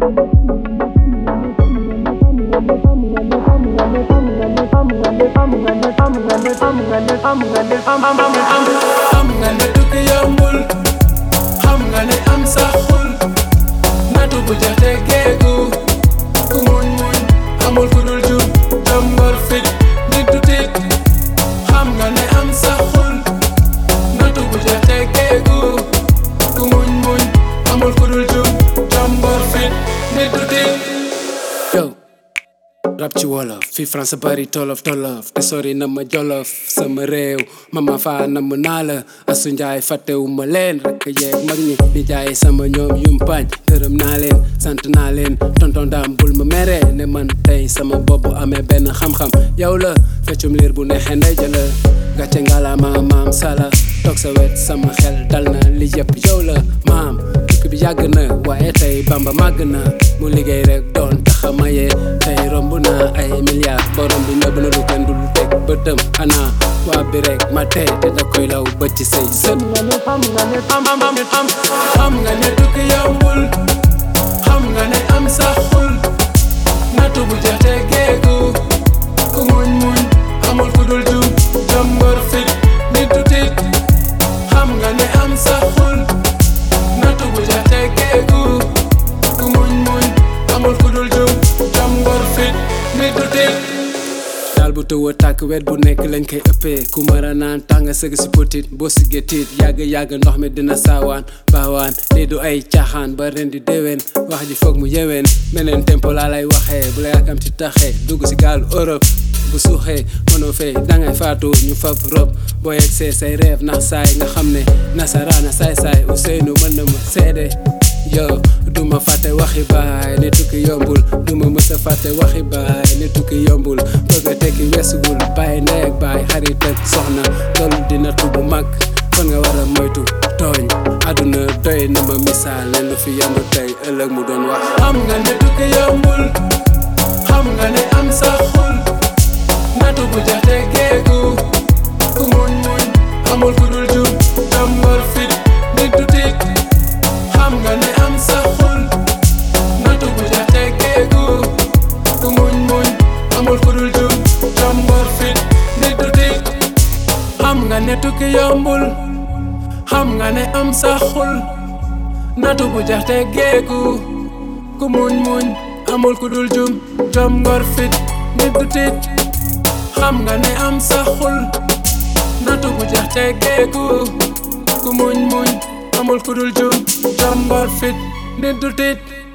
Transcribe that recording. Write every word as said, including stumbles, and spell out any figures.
xam nga ne tukki yombul xam nga ne am saxul natu bu jaxte géegu ku muñ muñ amul ku dul jub jom ngor fit nit du tiit xam nga ne am saxul natu bu jaxte géegu ku muñ muñ amul ku dul jub jom ngor fit nit du tiit. Yo rap ci wolof fi France bari tolof tolof te sori na ma jolof sama réew mama fa na mu naa la Asu Njaay fàttewu ma leen rek yeeg mag ñi di jaay sama ñoom yumpaañ gërëm naa leen sant naa leen tonton daam bul ma mere ne man tey sama bopp amee benn xam-xam yow la feccum liir bu neexee ndey jëla gàcce ngalaama maam sala toog sa wet sama xel dal na li yëpp yow la maam tukki bi yàgg na waaye tey Bamba màgg na mu liggéey rek doon taxa maye tey romb na ay milliards borom bi nëbb na lu kenn dul teg bëtëm ana waa bi rek ma tey te da koy law ba ci say sët. xam nga ne am am am am xam nga ne tukki yombul xam nga ne am saxul natu bu jaxte géegu ku muñ muñ amul ku dul jub jom ngor fit nit du tiit xam nga ne am saxul natu bu jaxte géegu ku muñ muñ amul ku dul jub jom ngor fit nit du tiit daal bu tëw a tàkk wet bu nekk lañ koy ëppee ku mara naan tàng sëgg si potit boo siggee tiit yàgg yàgg ndox mi dina saawaan baawaan lii du ay caaxaan ba ren di déwén wax ji foog mu yeween meneen tempo laa lay waxee bu la yàkkam ci taxee dugg si gaalu Europe bu suuxee mënoo fay dangay faatu ñu fab rob boo yegg see say rêve nax saay nga xam ne nasaraana saay saay Ousseynou mën na ma seede yo duma fàtte waxi baay ne tukki yombul duma mësa fàtte waxi baay ne tukki yombul bëgg a tekki weesuwul bàyyi ndey ak baay xarit ak soxna loolu dina tubu mag kon nga war a moytu tooñ àdduna doy na ma misaal leen lu fi yandu tey ëllëg mu doon wax. xam nga ne tukki yombul xam nga ne am saxul natu bu jaxte géegu ku muñ muñ amul ku dul jub jom ngor fit nit du tiit xam nga ne am saxul natu bu jaxte géegu ku muñ muñ amul ku dul jub jom ngor fit nit du tiit xam nga ne tukki yombul xam nga ne am saxul natu bu jaxte géegu ku muñ muñ amul ku dul jub jom ngor fit nit du tiit xam nga ne am saxul natu bu jaxte géegu ku muñ muñ amul ku dul jub jom ngor fit nit du tiit